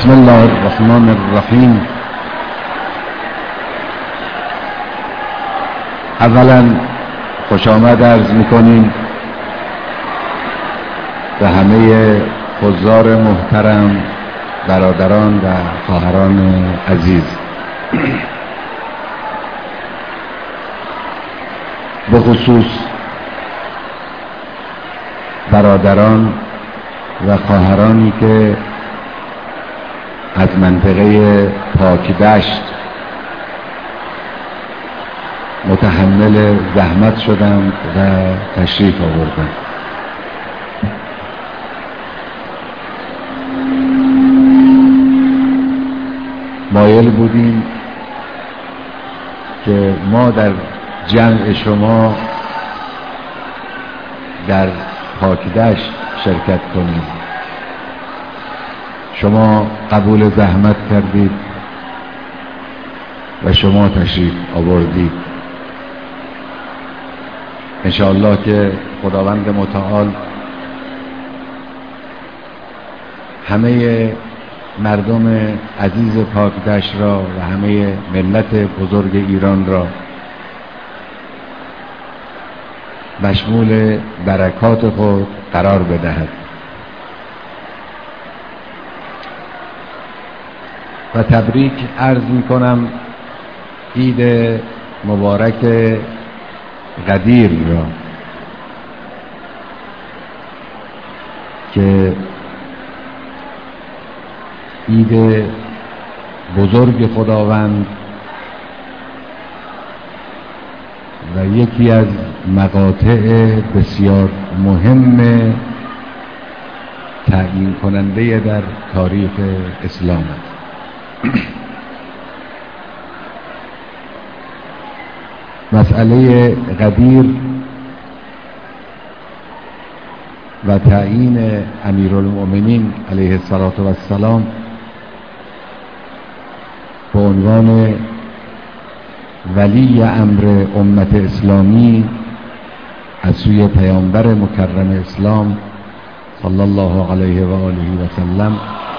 بسم الله الرحمن الرحیم. اولا خوش آمد عرض میکنیم به همه حضار محترم، برادران و خواهران عزیز، به خصوص برادران و خواهرانی که از منطقه پاکدشت متحمل زحمت شدند و تشریف آوردند. مایل بودیم که ما در جمع شما در پاکدشت شرکت کنیم. شما قبول زحمت کردید و شما تشریف آوردید. انشاءالله که خداوند متعال همه مردم عزیز پاکدشت را و همه ملت بزرگ ایران را مشمول برکات خود قرار بدهد و تبریک عرض میکنم عید مبارک قدیر را که عید بزرگ خداوند و یکی از مقاطع بسیار مهم تعیین کننده در تاریخ اسلام است. مسئله قدیر و تعیین امیرالمؤمنین علیه السلام به عنوان ولی امر امت اسلامی از سوی پیامبر مکرم اسلام صلی الله علیه و آله و سلم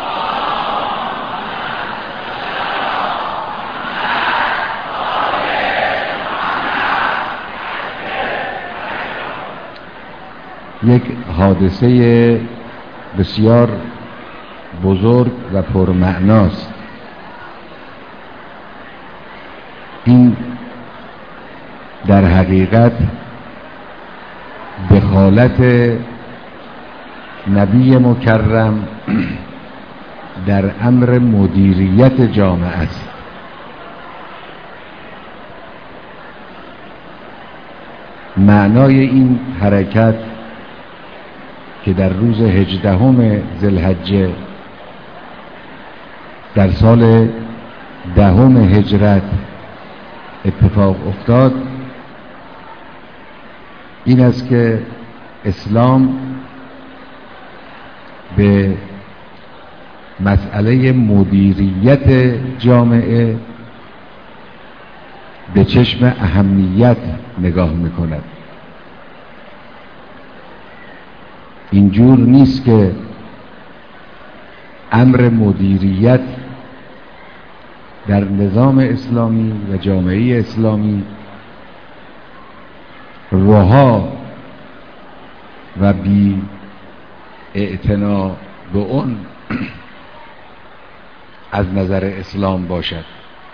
یک حادثه بسیار بزرگ و پرمعناست. این در حقیقت دخالت نبی مکرم در امر مدیریت جامعه است. معنای این حرکت که در روز 18 ذوالحجه در سال 10 هجرت اتفاق افتاد این است که اسلام به مسئله مدیریت جامعه به چشم اهمیت نگاه میکند. اینجور نیست که امر مدیریت در نظام اسلامی و جامعه اسلامی رها و بی اعتنا به اون از نظر اسلام باشد.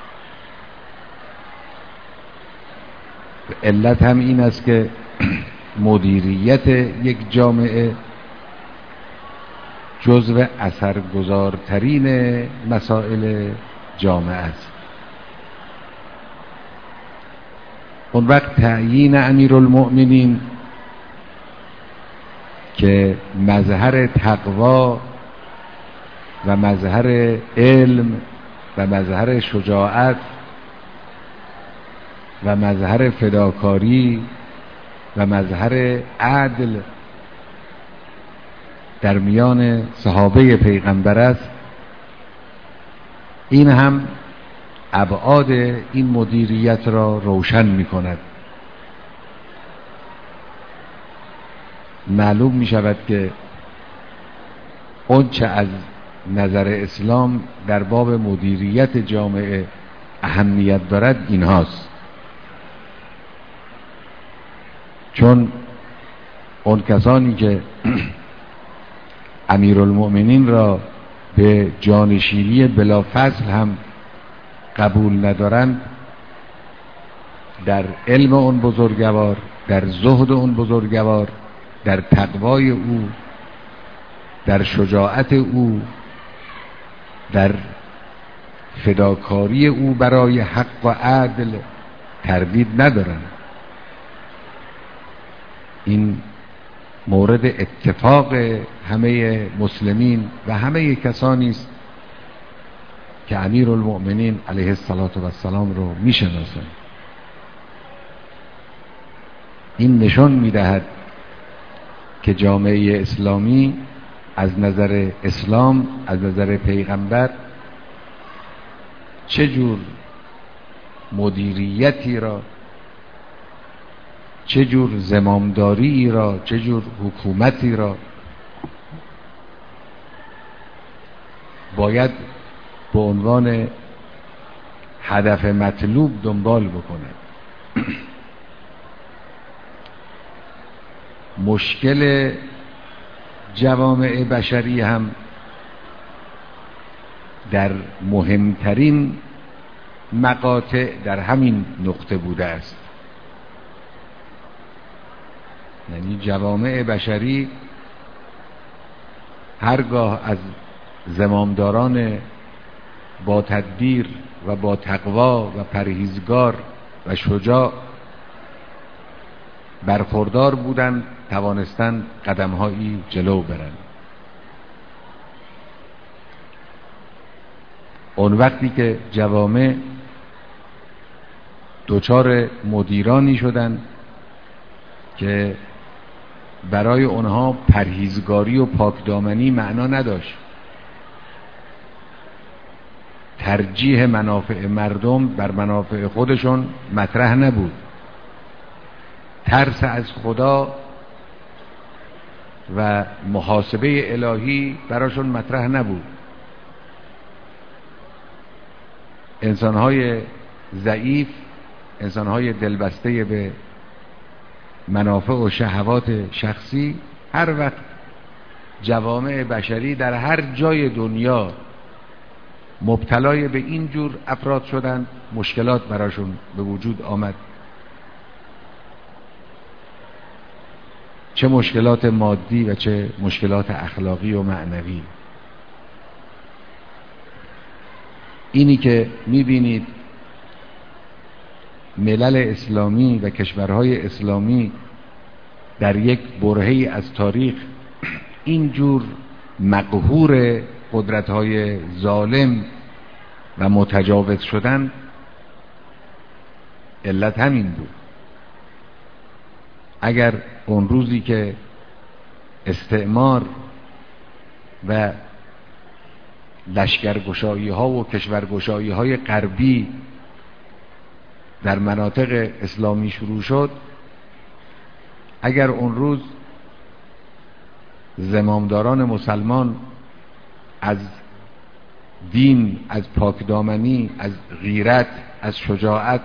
علت هم این است که مدیریت یک جامعه جزو اثرگذارترین مسائل جامعه است. اون وقت تعیین امیرالمؤمنین که مظهر تقوا و مظهر علم و مظهر شجاعت و مظهر فداکاری و مظهر عدل در میان صحابه پیغمبر است، این هم ابعاد این مدیریت را روشن می کند. معلوم می شود که اون چه از نظر اسلام در باب مدیریت جامعه اهمیت دارد این هاست. چون اون کسانی که امیرالمؤمنین را به جانشینی بلافصل هم قبول ندارند، در علم اون بزرگوار، در زهد اون بزرگوار، در تقوای او، در شجاعت او، در فداکاری او برای حق و عدل تردید ندارند. این مورد اتفاق همه مسلمین و همه کسانی است که امیرالمؤمنین علیه السلام رو میشناسند. این نشان میدهد که جامعه اسلامی از نظر اسلام، از نظر پیغمبر، چه جور مدیریتی را، چه جور زمامداری را، چه جور حکومتی را باید به عنوان هدف مطلوب دنبال بکنه. مشکل جوامع بشری هم در مهمترین مقاطع در همین نقطه بوده است. یعنی جوامع بشری هرگاه از زمامداران با تدبیر و با تقوا و پرهیزگار و شجاع برخوردار بودند، توانستند قدم‌هایی جلو برند. اون وقتی که جوامع دچار مدیرانی شدند که برای اونها پرهیزگاری و پاکدامنی معنا نداشت، ترجیح منافع مردم بر منافع خودشون مطرح نبود، ترس از خدا و محاسبه الهی براشون مطرح نبود، انسانهای ضعیف، انسانهای دلبسته به منافع و شهوات شخصی، هر وقت جوامع بشری در هر جای دنیا مبتلای به این جور افراد شدند، مشکلات براشون به وجود آمد. چه مشکلات مادی و چه مشکلات اخلاقی و معنوی. اینی که میبینید ملل اسلامی و کشورهای اسلامی در یک برهه‌ای از تاریخ اینجور مقهور قدرت‌های ظالم و متجاوز شدن، علت همین بود. اگر اون روزی که استعمار و لشکرگشایی ها و کشورگشایی های غربی در مناطق اسلامی شروع شد، اگر اون روز زمامداران مسلمان از دین، از پاکدامنی، از غیرت، از شجاعت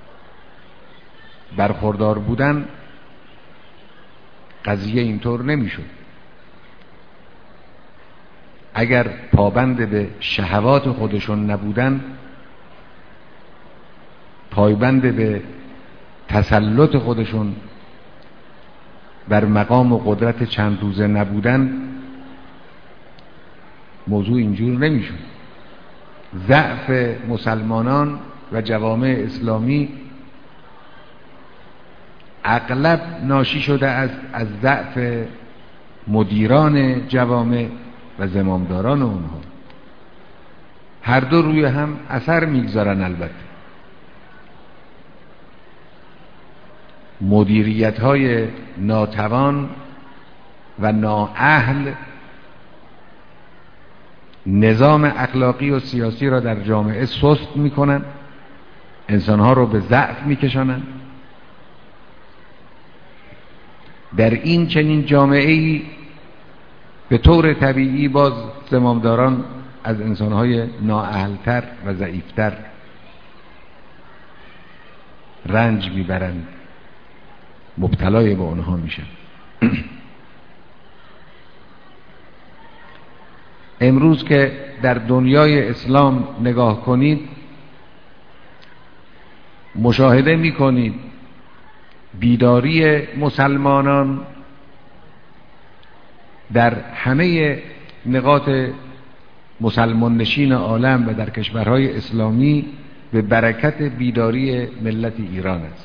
برخوردار بودن، قضیه اینطور نمیشد. اگر پابند به شهوات خودشون نبودن، پایبند به تسلط خودشون بر مقام و قدرت چند روزه نبودن، موضوع اینجور نمیشد. ضعف مسلمانان و جوامع اسلامی اغلب ناشی شده از ضعف مدیران جوامع و زمامداران اونها. هر دو روی هم اثر میگذارن. البته مدیریت های ناتوان و نااهل نظام اخلاقی و سیاسی را در جامعه سست میکنن، انسانها رو به ضعف میکشانن. در این چنین جامعه‌ای به طور طبیعی باز زمامداران از انسانهای نااهلتر و ضعیفتر رنج میبرند، مبتلای به اونها میشن. امروز که در دنیای اسلام نگاه کنید، مشاهده میکنید بیداری مسلمانان در همه نقاط مسلمان نشین عالم و در کشورهای اسلامی به برکت بیداری ملت ایران است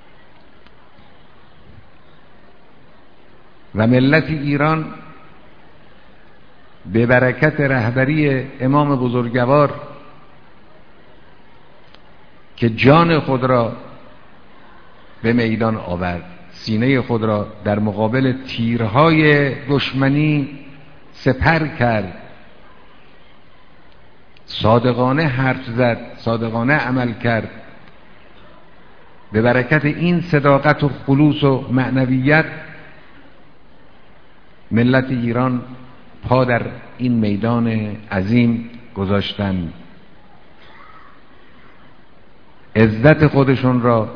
و ملت ایران به برکت رهبری امام بزرگوار که جان خود را به میدان آورد، سینه خود را در مقابل تیرهای دشمنی سپر کرد، صادقانه حرف زد، صادقانه عمل کرد. به برکت این صداقت و خلوص و معنویت ملت ایران پا در این میدان عظیم گذاشتند، عزت خودشون را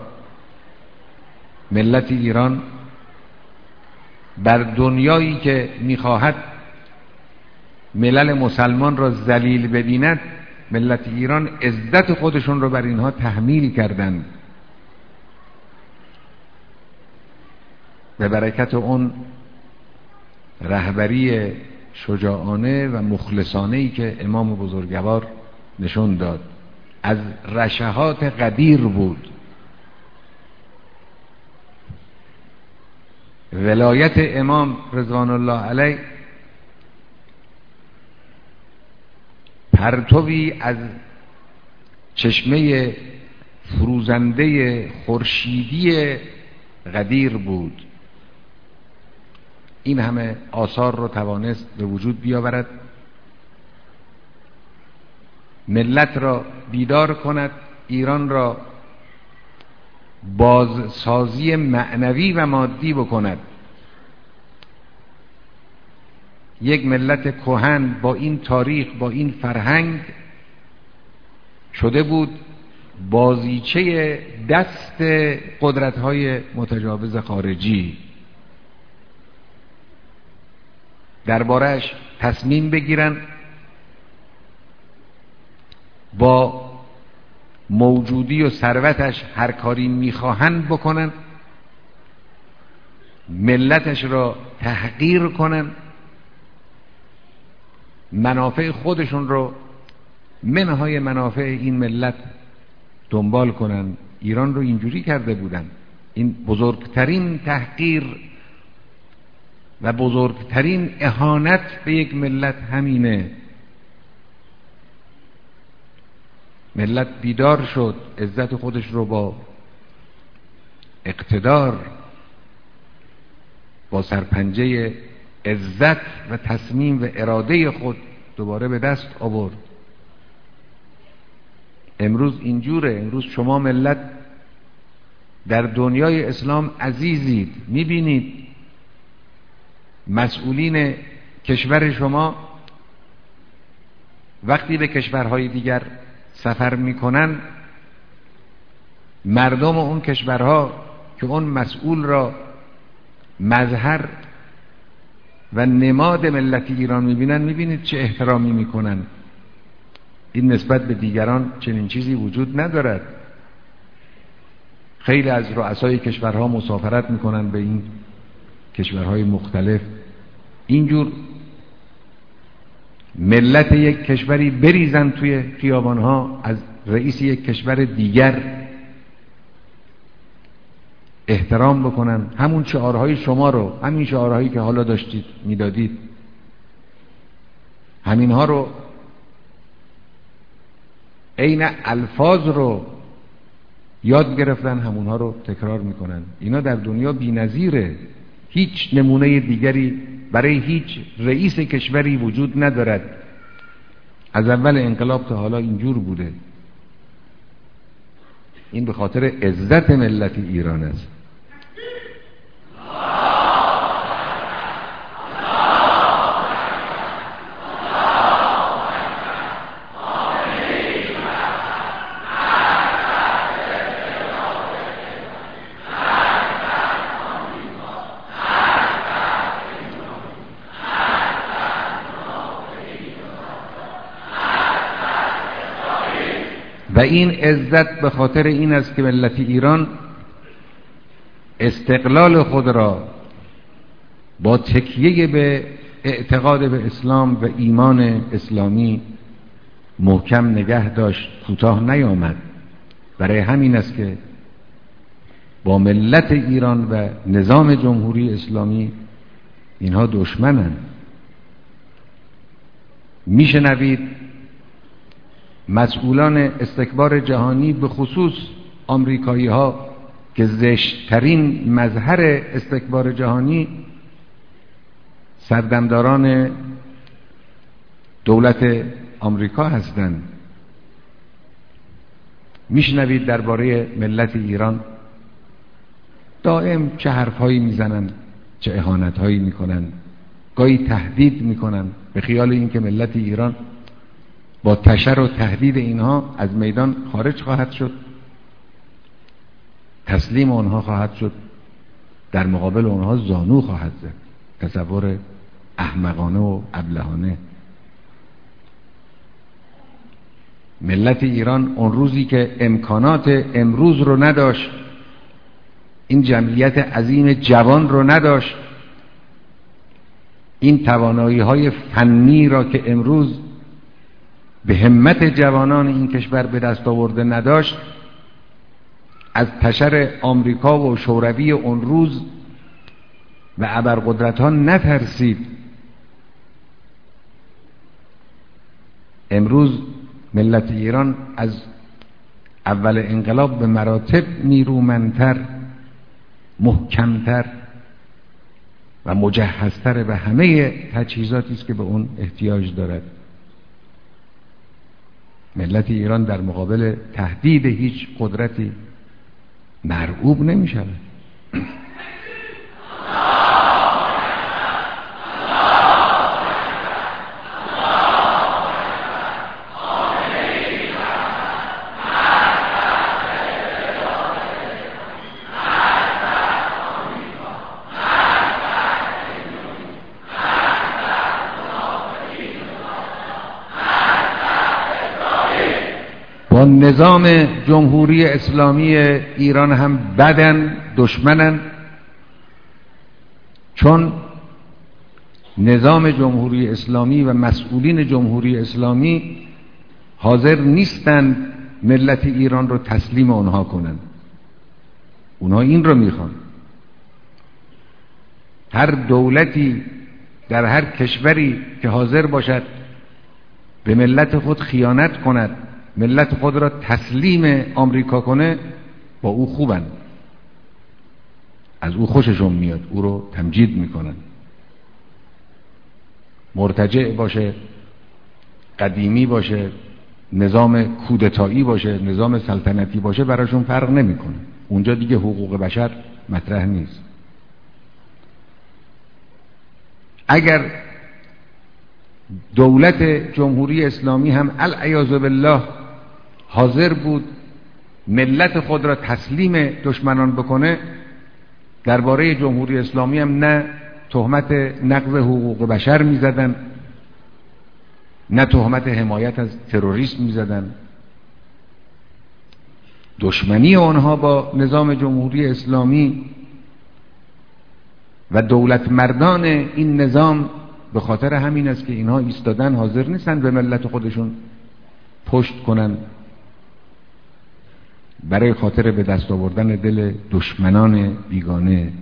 ملت ایران بر دنیایی که میخواهد ملل مسلمان را ذلیل ببیند، ملت ایران عزت خودشون را بر اینها تحمیل کردند. به برکت اون رهبری شجاعانه و مخلصانه‌ای که امام بزرگوار نشون داد، از رشحات قدیر بود. ولایت امام رضوان الله علیه پرتوی از چشمه فروزنده خورشیدی قدیر بود. این همه آثار رو توانست به وجود بیاورد، ملت را بیدار کند، ایران را بازسازی معنوی و مادی بکند. یک ملت کهن با این تاریخ، با این فرهنگ شده بود بازیچه دست قدرت‌های متجاوز خارجی، درباره‌اش تصمیم بگیرن، با موجودی و ثروتش هر کاری میخواهند بکنن، ملتش را تحقیر کنن، منافع خودشون رو منهای منافع این ملت دنبال کنن. ایران رو اینجوری کرده بودن. این بزرگترین تحقیر و بزرگترین اهانت به یک ملت همینه. ملت بیدار شد، عزت خودش رو با اقتدار، با سرپنجه عزت و تصمیم و اراده خود دوباره به دست آورد. امروز اینجوره. امروز شما ملت در دنیای اسلام عزیزید، میبینید مسئولین کشور شما وقتی به کشورهای دیگر سفر میکنن، مردم اون کشورها که اون مسئول را مظهر و نماد ملت ایران میبینن، میبینید چه احترامی میکنن. این نسبت به دیگران چنین چیزی وجود ندارد. خیلی از رؤسای کشورها مسافرت میکنن به این کشورهای مختلف. اینجور ملت یک کشوری بریزن توی خیابانها از رئیس یک کشور دیگر احترام بکنن، همون شعارهای شما رو، همین شعارهایی که حالا داشتید میدادید، همینها رو، عین الفاظ رو یاد گرفتن، همونها رو تکرار میکنن. اینا در دنیا بی‌نظیره. هیچ نمونه دیگری برای هیچ رئیس کشوری وجود ندارد. از اول انقلاب تا حالا اینجور بوده. این به خاطر عزت ملت ایران است. و این عزت به خاطر این است که ملت ایران استقلال خود را با تکیه به اعتقاد به اسلام و ایمان اسلامی محکم نگه داشت، کوتاه نیامد. برای همین است که با ملت ایران و نظام جمهوری اسلامی اینها دشمنند. میشنوید مسئولان استکبار جهانی، به خصوص آمریکایی ها که زشت‌ترین مظهر استکبار جهانی سردمداران دولت آمریکا هستند، میشنوید درباره ملت ایران دائم چه حرفهایی میزنن، چه اهانتهایی میکنن، گاهی تهدید میکنن به خیال اینکه ملت ایران با تشر و تهدید اینها از میدان خارج خواهد شد، تسلیم آنها خواهد شد، در مقابل آنها زانو خواهد زد. تصور احمقانه و ابلهانه. ملت ایران اون روزی که امکانات امروز رو نداشت، این جمعیت عظیم جوان رو نداشت، این توانایی های فنی را که امروز به همت جوانان این کشور به دست آورده نداشت، از تشر آمریکا و شوروی اون روز و ابرقدرت ها نترسید. امروز ملت ایران از اول انقلاب به مراتب نیرومندتر، محکمتر و مجهزتر به همه تجهیزاتی است که به اون احتیاج دارد. ملت ایران در مقابل تهدید هیچ قدرتی مرعوب نمی شود. با نظام جمهوری اسلامی ایران هم بدن، دشمنن، چون نظام جمهوری اسلامی و مسئولین جمهوری اسلامی حاضر نیستند ملت ایران رو تسلیم اونها کنند. اونها این رو میخوان. هر دولتی در هر کشوری که حاضر باشد به ملت خود خیانت کند، ملت خود را تسلیم آمریکا کنه، با او خوبن، از او خوششون میاد، او رو تمجید میکنن. مرتجع باشه، قدیمی باشه، نظام کودتایی باشه، نظام سلطنتی باشه، براشون فرق نمیکنه. اونجا دیگه حقوق بشر مطرح نیست. اگر دولت جمهوری اسلامی هم العیاذ بالله حاضر بود ملت خود را تسلیم دشمنان بکنه، درباره جمهوری اسلامی هم نه تهمت نقض حقوق بشر میزدن، نه تهمت حمایت از تروریسم میزدن. دشمنی آنها با نظام جمهوری اسلامی و دولت مردان این نظام به خاطر همین است که اینها ایستادن، حاضر نیستن به ملت خودشون پشت کنن برای خاطر به دست آوردن دل دشمنان بیگانه.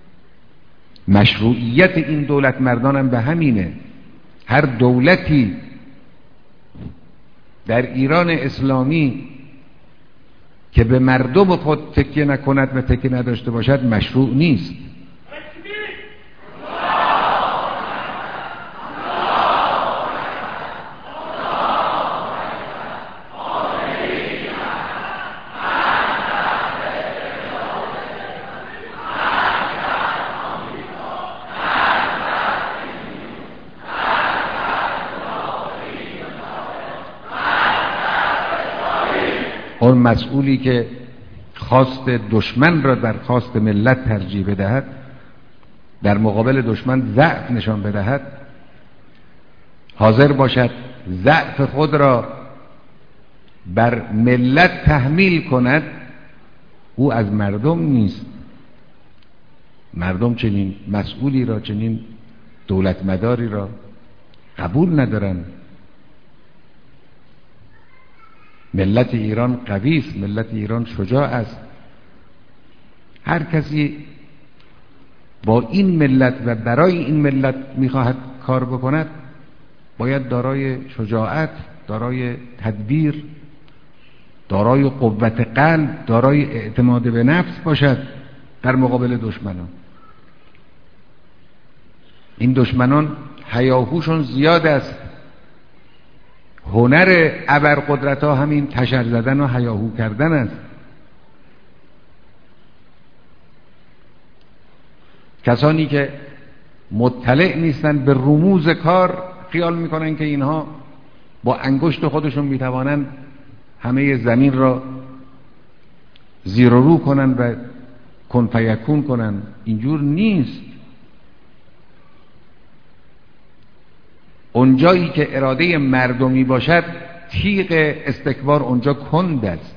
مشروعیت این دولت مردان هم به همینه. هر دولتی در ایران اسلامی که به مردم خود تکیه نکند و تکیه نداشته باشد مشروع نیست. اون مسئولی که خواست دشمن را در خواست ملت ترجیح بدهد، در مقابل دشمن ضعف نشان بدهد، حاضر باشد ضعف خود را بر ملت تحمیل کند، او از مردم نیست. مردم چنین مسئولی را، چنین دولت مداری را قبول ندارن. ملت ایران قوی است، ملت ایران شجاع است. هر کسی با این ملت و برای این ملت میخواهد کار بکند باید دارای شجاعت، دارای تدبیر، دارای قوت قلب، دارای اعتماد به نفس باشد در مقابل دشمنان. این دشمنان هیاهوشون زیاد است. هنر ابرقدرت ها همین تشر زدن و هیاهو کردن است. کسانی که مطلع نیستند به رموز کار خیال میکنن که اینها با انگشت خودشون میتوانند همه زمین را زیر و رو کنن و کن فیکون کنن. اینجور نیست. اونجایی که اراده مردمی باشد تیغ استکبار اونجا کند است.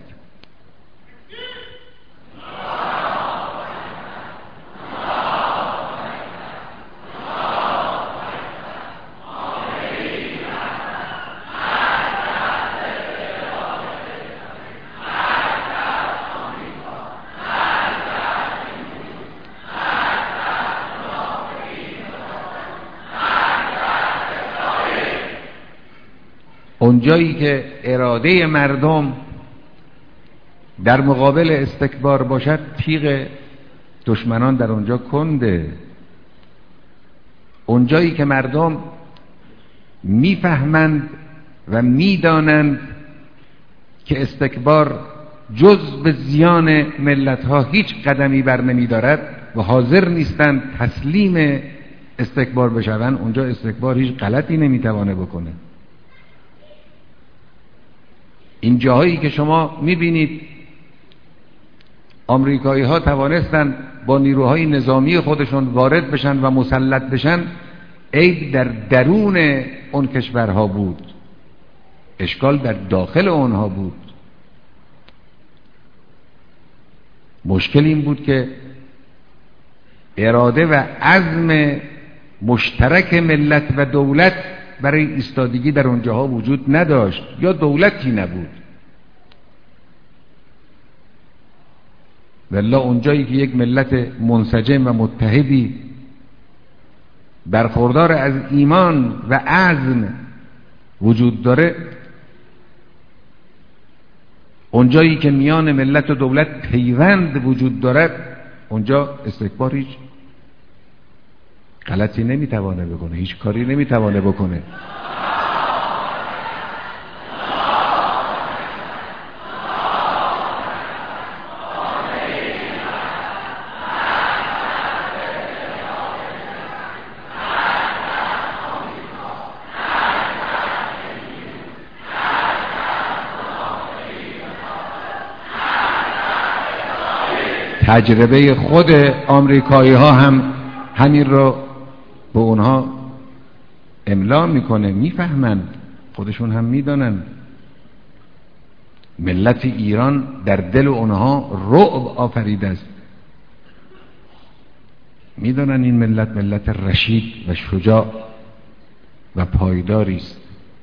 اونجایی که اراده مردم در مقابل استکبار باشد تیغ دشمنان در اونجا کنده. اونجایی که مردم میفهمند و میدانند که استکبار جز به زیان ملت‌ها هیچ قدمی بر نمی‌دارد و حاضر نیستند تسلیم استکبار بشوند، اونجا استکبار هیچ غلطی نمیتوانه بکنه. این جاهایی که شما میبینید آمریکایی ها توانستند با نیروهای نظامی خودشون وارد بشن و مسلط بشن، عیب در درون اون کشورها بود، اشکال در داخل اونها بود. مشکل این بود که اراده و عزم مشترک ملت و دولت برای ایستادگی در اونجاها وجود نداشت یا دولتی نبود. والله اونجایی که یک ملت منسجم و متحدی برخوردار از ایمان و عزم وجود داره، اونجایی که میان ملت و دولت پیوند وجود دارد، اونجا استکبار هیچ غلطی نمیتوانه بکنه، هیچ کاری نمیتوانه بکنه. تجربه خود آمریکایی ها هم همین رو به اونها املا میکنه، میفهمن، خودشون هم میدانن. ملت ایران در دل اونها رعب آفریده است. میدانن این ملت رشید و شجاع و پایداری است.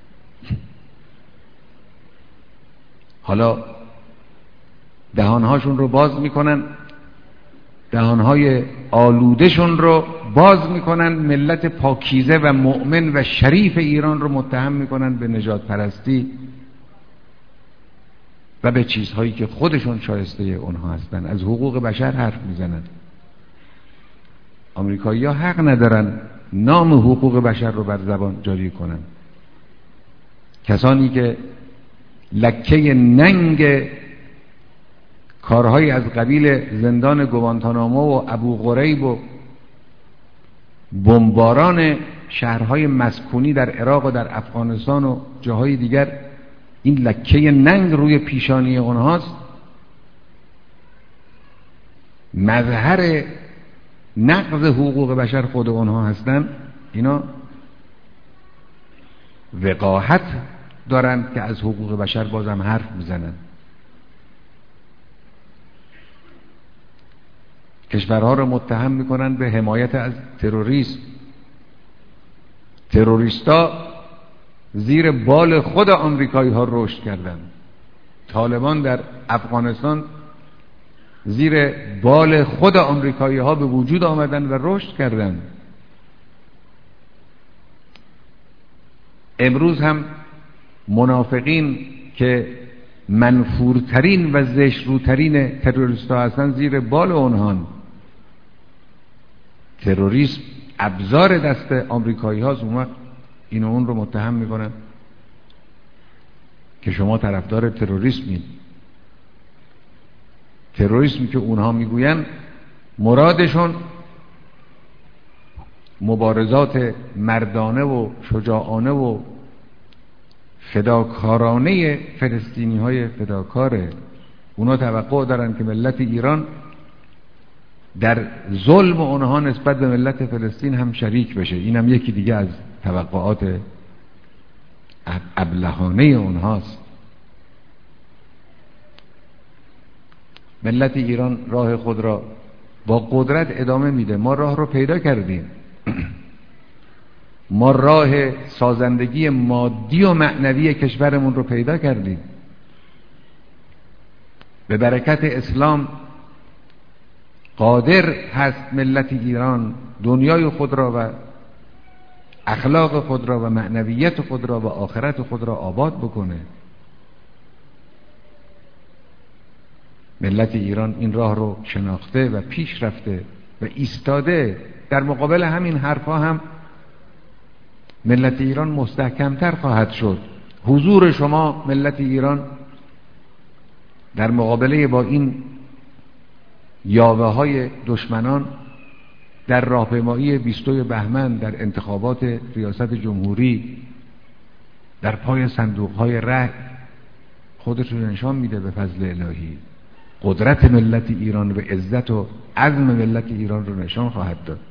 حالا دهانهاشون رو باز میکنن، دهانهای آلودشون رو باز میکنن، ملت پاکیزه و مؤمن و شریف ایران رو متهم میکنن به نژاد پرستی و به چیزهایی که خودشون شایسته اونها هستن. از حقوق بشر حرف میزنن. آمریکایی‌ها حق ندارن نام حقوق بشر رو بر زبان جاری کنن. کسانی که لکه ننگ کارهایی از قبیل زندان گوانتانامو و ابو غریب و بمباران شهرهای مسکونی در عراق و در افغانستان و جاهای دیگر، این لکه ننگ روی پیشانی اونهاست، مظهر نقض حقوق بشر خود اونها هستن. اینا وقاحت دارند که از حقوق بشر بازم حرف میزنند. کشورها رو متهم میکنند به حمایت از تروریسم. تروریستا زیر بال خود آمریکایی ها رشد کردند. طالبان در افغانستان زیر بال خود آمریکایی ها به وجود آمدند و رشد کردند. امروز هم منافقین که منفورترین و زشتروترین تروریست ها هستند زیر بال اونهان. تروریسم ابزار دست آمریکایی هاست. اون وقت این و اون رو متهم میکنن که شما طرفدار تروریسمید. تروریسمی که اونها میگوین مرادشون مبارزات مردانه و شجاعانه و فداکارانه فلسطینی های فداکاره. اونا توقع دارن که ملت ایران در ظلم اونها نسبت به ملت فلسطین هم شریک بشه. این هم یکی دیگه از توقعات ابلهانه اونهاست. ملت ایران راه خود را با قدرت ادامه میده. ما راه رو پیدا کردیم. ما راه سازندگی مادی و معنوی کشورمون رو پیدا کردیم. به برکت اسلام قادر هست ملت ایران دنیای خود را و اخلاق خود را و معنویت خود را و آخرت خود را آباد بکنه. ملت ایران این راه رو شناخته و پیش رفته و ایستاده. در مقابل همین حرفا هم ملت ایران مستحکمتر خواهد شد. حضور شما ملت ایران در مقابله با این یاوه های دشمنان در راهپیمایی 20 بهمن در انتخابات ریاست جمهوری در پای صندوق های رای خودش رو نشان میده به فضل الهی. قدرت ملت ایران و عزت و عزم ملت ایران رو نشان خواهد داد.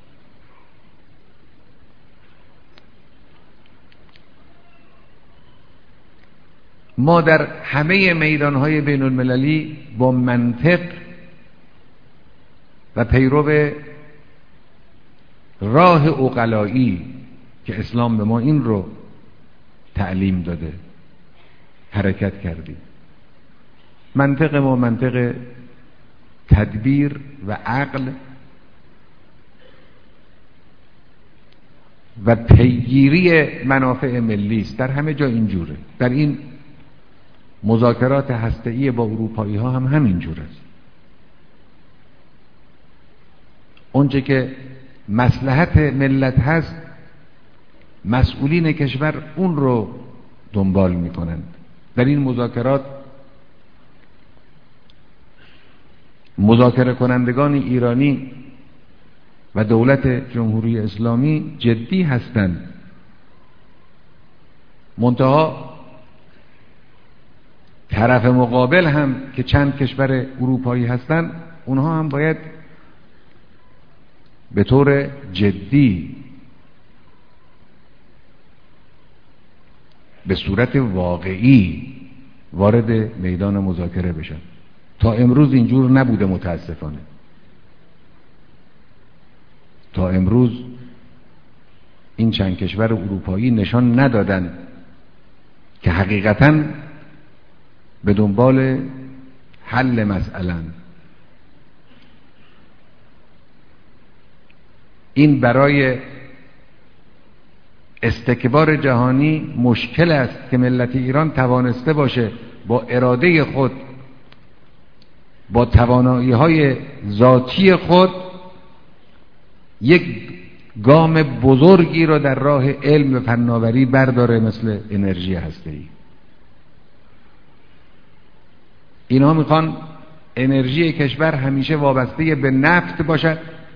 ما در همه میدانهای بین المللی با منطق و پیرو راه عقلایی که اسلام به ما این رو تعلیم داده حرکت کردیم. منطق ما منطق تدبیر و عقل و پیگیری منافع ملی است. در همه جا اینجوره. در این مذاکرات هسته‌ای با اروپایی ها هم همینجور است. اونچه که مصلحت ملت هست مسئولین کشور اون رو دنبال میکنند. در این مذاکرات مذاکره کنندگان ایرانی و دولت جمهوری اسلامی جدی هستند. منتها طرف مقابل هم که چند کشور اروپایی هستند اونها هم باید به طور جدی به صورت واقعی وارد میدان مذاکره بشن. تا امروز اینجور نبوده متاسفانه. تا امروز این چند کشور اروپایی نشان ندادن که حقیقتاً به دنبال حل مسئله. این برای استکبار جهانی مشکل است که ملت ایران توانسته باشه با اراده خود، با توانایی‌های ذاتی خود یک گام بزرگی را در راه علم و فناوری برداره، مثل انرژی هسته‌ای. اینا میخوان انرژی کشور همیشه وابسته به نفت باشد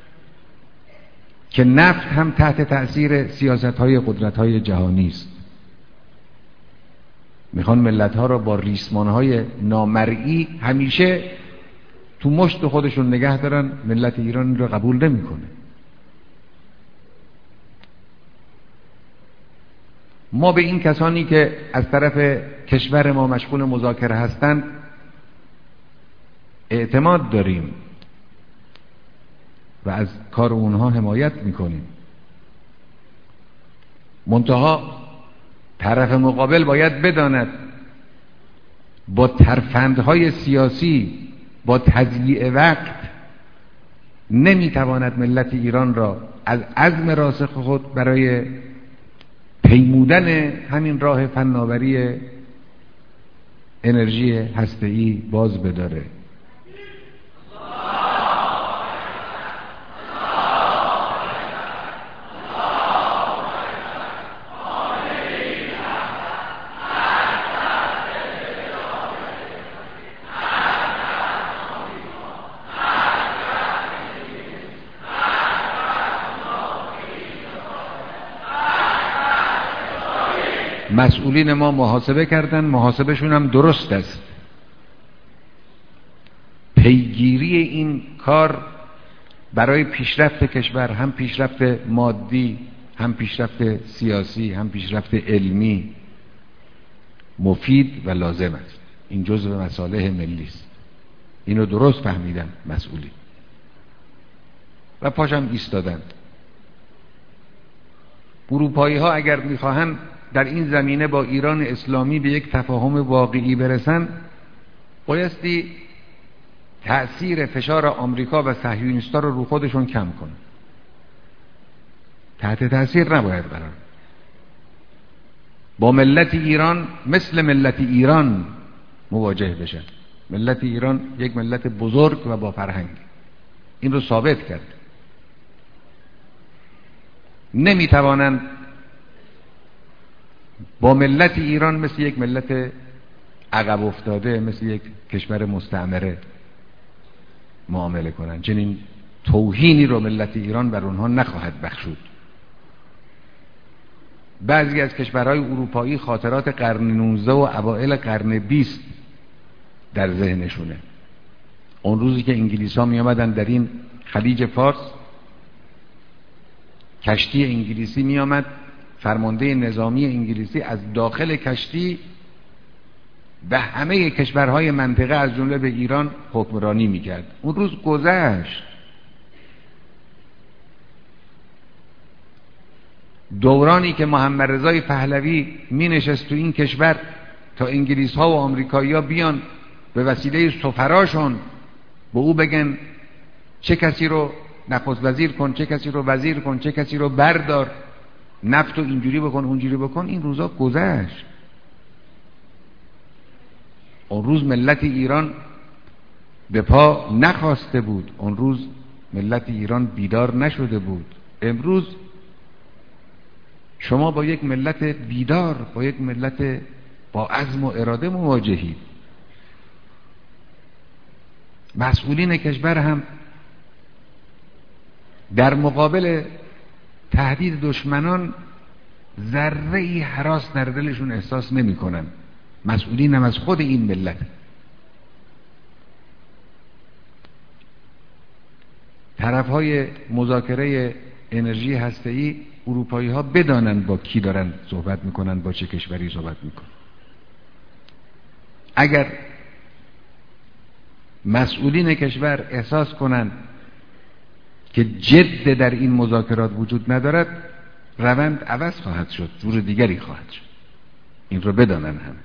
که نفت هم تحت تأثیر سیاست‌های قدرت‌های جهانی است. میخوان ملت‌ها را با ریسمان‌های نامرئی همیشه تو مشت خودشون نگه دارن. ملت ایران را قبول نمی‌کنه. ما به این کسانی که از طرف کشور ما مشغول مذاکره هستند اعتماد داریم و از کار اونها حمایت میکنیم. منتها طرف مقابل باید بداند با ترفندهای سیاسی، با تضییع وقت نمیتواند ملت ایران را از عزم راسخ خود برای پیمودن همین راه فناوری انرژی هسته‌ای باز بداره. مسئولین ما محاسبه کردن، محاسبهشون هم درست است. پیگیری این کار برای پیشرفت کشور، هم پیشرفت مادی، هم پیشرفت سیاسی، هم پیشرفت علمی، مفید و لازم است. این جزء مصالح ملی است. اینو درست فهمیدن مسئولین و پاشم ایستادن. اروپایی ها اگر میخواهند در این زمینه با ایران اسلامی به یک تفاهم واقعی برسن، بایستی تأثیر فشار آمریکا و صهیونیست‌ها رو خودشون کم کنن. تحت تأثیر نباید قرار. با ملت ایران مثل ملت ایران مواجه بشن. ملت ایران یک ملت بزرگ و با فرهنگ، این رو ثابت کرد. نمیتوانند با ملت ایران مثل یک ملت عقب افتاده، مثل یک کشور مستعمره معامله کنند. چنین توهینی رو ملت ایران بر اونها نخواهد بخشود. بعضی از کشورهای اروپایی خاطرات قرن 19 و اوایل قرن 20 در ذهنشونه. اون روزی که انگلیس‌ها می آمدن در این خلیج فارس، کشتی انگلیسی می آمد، فرمانده نظامی انگلیسی از داخل کشتی به همه کشورهای منطقه از جمله به ایران حکمرانی میکرد. اون روز گذشت. دورانی که محمد رضای پهلوی می نشست تو این کشور تا انگلیس ها و آمریکایی ها بیان به وسیله سفراشون به او بگن چه کسی رو نخست وزیر کن، چه کسی رو وزیر کن، چه کسی رو بردار، نفت رو اینجوری بکن اونجوری بکن، این روزا گذشت. اون روز ملت ایران به پا نخواسته بود، اون روز ملت ایران بیدار نشده بود. امروز شما با یک ملت بیدار، با یک ملت با عزم و اراده مواجهید. مسئولین کشور هم در مقابل تهدید دشمنان ذره‌ای هراس در دلشون احساس نمی کنن. مسئولین هم از خود این ملت. طرفهای مذاکره انرژی هسته‌ای اروپایی ها بدانن با کی دارن صحبت میکنن، با چه کشوری صحبت میکنن. اگر مسئولین کشور احساس کنن که جد در این مذاکرات وجود ندارد، روند عوض خواهد شد، جور دیگری خواهد شد. این رو بدانن هم.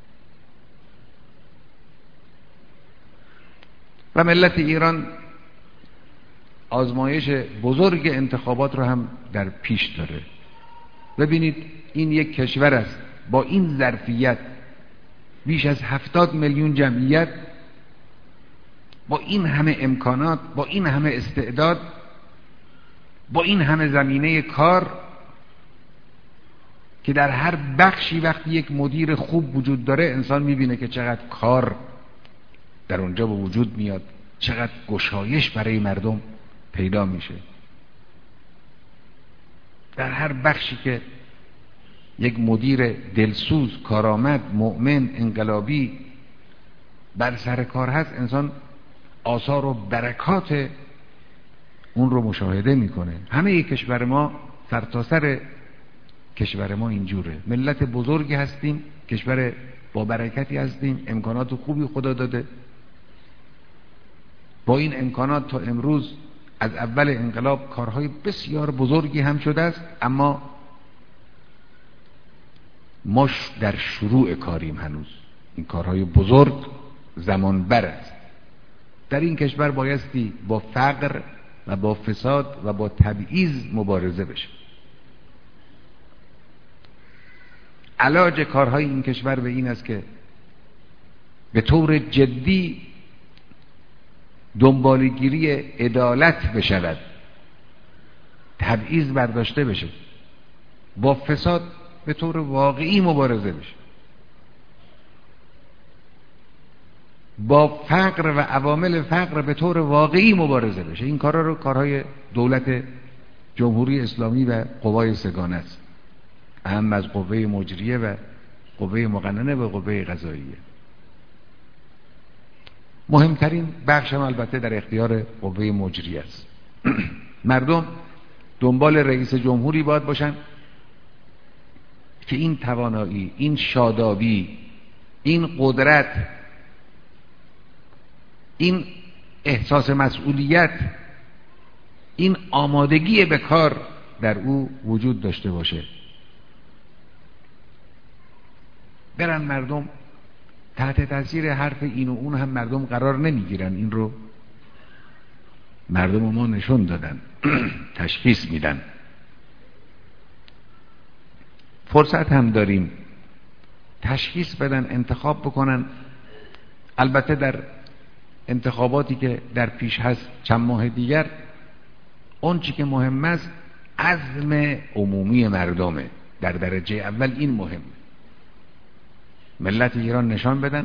و ملت ایران آزمایش بزرگ انتخابات رو هم در پیش داره. ببینید این یک کشور است با این ظرفیت، بیش از 70 میلیون جمعیت، با این همه امکانات، با این همه استعداد، با این همه زمینه کار، که در هر بخشی وقتی یک مدیر خوب وجود داره انسان میبینه که چقدر کار در اونجا به وجود میاد، چقدر گشایش برای مردم پیدا میشه. در هر بخشی که یک مدیر دلسوز، کارآمد، مؤمن، انقلابی بر سر کار هست، انسان آثار و برکات اون رو مشاهده میکنه. همه کشور ما سرتاسر کشور ما اینجوره. ملت بزرگی هستیم، کشور با برکتی هستیم، امکانات خوبی خدا داده. با این امکانات تا امروز از اول انقلاب کارهای بسیار بزرگی هم شده است، اما ما در شروع کاریم. هنوز این کارهای بزرگ زمان بر است. در این کشور بایستی با فقر و با فساد و با تبعیض مبارزه بشه. علاج کارهای این کشور به این است که به طور جدی دنبالگیری عدالت بشود، تبعیض برداشته بشه، با فساد به طور واقعی مبارزه بشه، با فقر و عوامل فقر به طور واقعی مبارزه بشه. این کارها رو کارهای دولت جمهوری اسلامی و قوای سگانه است، اهم از قوه مجریه و قوه مقننه و قوه قضاییه. مهمترین بخش هم البته در اختیار قوه مجریه است. مردم دنبال رئیس جمهوری باید باشن که این توانایی، این شادابی، این قدرت، این احساس مسئولیت، این آمادگی به کار در او وجود داشته باشه. برن مردم تحت تاثیر حرف این و اون هم مردم قرار نمیگیرن. این رو مردم ما نشون دادن. تشخیص میدن. فرصت هم داریم تشخیص بدن، انتخاب بکنن. البته در انتخاباتی که در پیش هست چند ماه دیگر، اون چی که مهم است عزم عمومی مردمه. در درجه اول این مهم. ملت ایران نشان بدن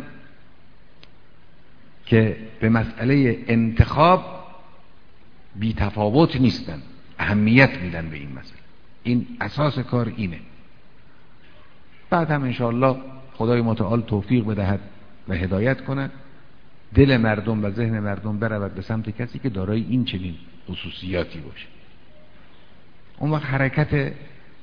که به مسئله انتخاب بی تفاوت نیستن، اهمیت میدن به این مسئله. این اساس کار اینه. بعد هم انشاءالله خدای متعال توفیق بدهد و هدایت کند، دل مردم و ذهن مردم برود به سمت کسی که دارای این چنین خصوصیاتی باشه. اون وقت حرکت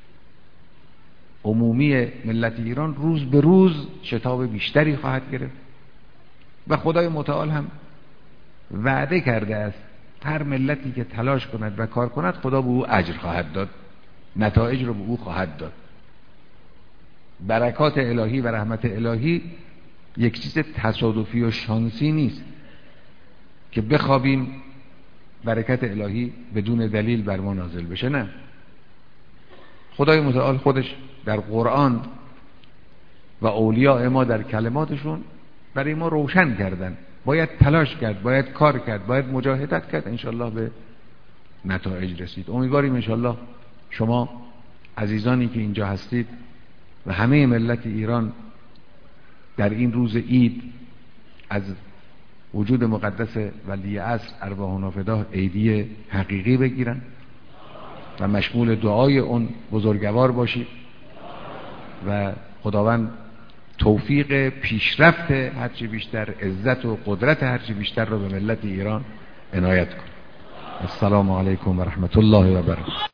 عمومی ملت ایران روز به روز شتاب بیشتری خواهد گرفت و خدای متعال هم وعده کرده است هر ملتی که تلاش کند و کار کند خدا به او اجر خواهد داد، نتایج رو به او خواهد داد. برکات الهی و رحمت الهی یک چیز تصادفی و شانسی نیست که بخوابیم برکت الهی بدون دلیل بر ما نازل بشه. نه، خدای متعال خودش در قرآن و اولیاء ما در کلماتشون برای ما روشن کردن. باید تلاش کرد، باید کار کرد، باید مجاهدت کرد، انشالله به نتایج رسید. امیدواریم انشالله شما عزیزانی که اینجا هستید و همه ملت ایران در این روز عید از وجود مقدس ولی عصر ارواحنا فداه عیدی حقیقی بگیرن و مشمول دعای اون بزرگوار باشید و خداوند توفیق پیشرفت هرچی بیشتر، عزت و قدرت هرچی بیشتر رو به ملت ایران عنایت کنه. السلام علیکم و رحمت الله و برکاته.